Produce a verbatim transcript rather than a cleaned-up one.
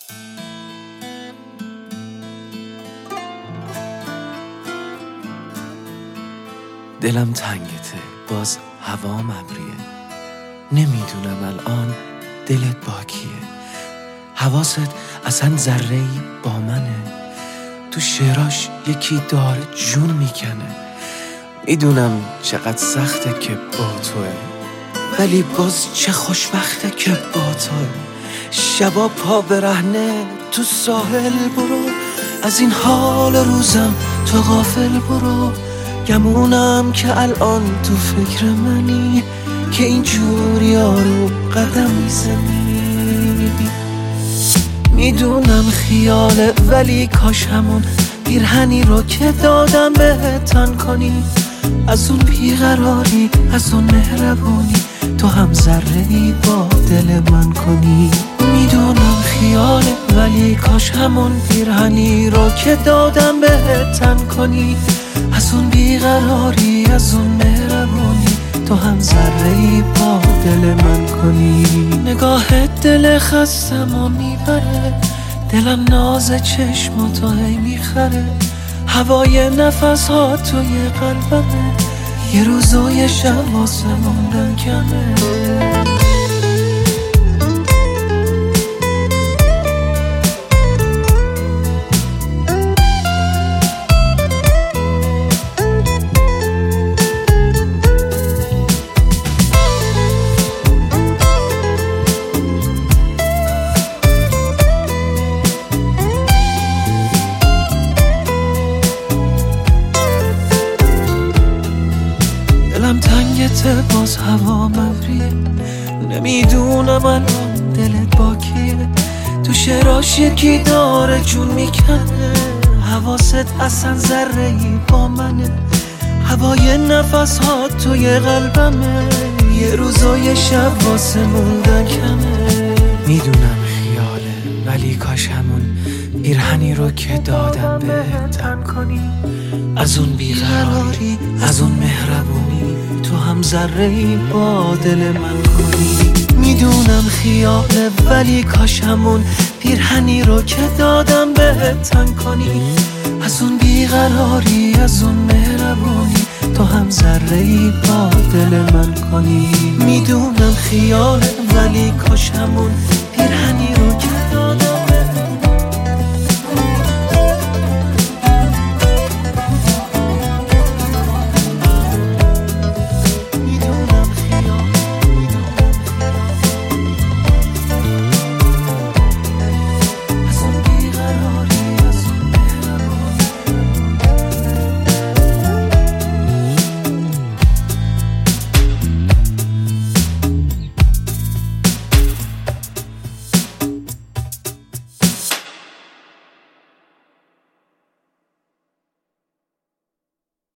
دلم تنگته، باز هوام ابریه، نمیدونم الان دلت با کیه. حواست اصلا ذره‌ای با منه، تو شعراش یکی داره جون میکنه. میدونم چقدر سخته که با توه، ولی باز چه خوشبخته که با توه. شبا پا برهنه تو ساحل برو، از این حال روزم تو غافل برو. گمونم که الان تو فکر منی، که اینجور یارو قدم میزنی. میدونم خیاله ولی کاش همون پیرهنی رو که دادم بهت تن کنی. از اون بیقراری، از اون مهربونی، تو هم ذره‌ای با دل من کنی. میدونم خیاله ولی کاش همون پیرهنی رو که دادم بهت تن کنی. از اون بیقراری، از اون مهربونی، تو هم ذره‌ای با دل من کنی. نگاهت دل خستمو میبره، دلم ناز چشم تو هی میخره. هوای نفس ها توی قلبمه، یه روز و یه شب واسه موندن کمه. دلم تنگته، باز هوا مبریه، نمیدونم الان دلت با کیه. تو شعراش یکی داره جون میکنه، حواست اصلا ذره‌ای با منه. هوای نفس ها توی قلبمه، یه روز و یه شب واسه موندن کمه. میدونم خیاله ولی کاش همون پیرهنی رو که دادم بهت تن کنی. از اون بیقراری، از اون مهربونی، تو هم ذره‌ای با دل من کنی. میدونم خیاله ولی کاش همون پیرهنی رو که دادم بهت تن کنی. از اون بیقراری، از اون مهربونی، تو هم ذره‌ای با دل من کنی. میدونم خیاله ولی کاش همون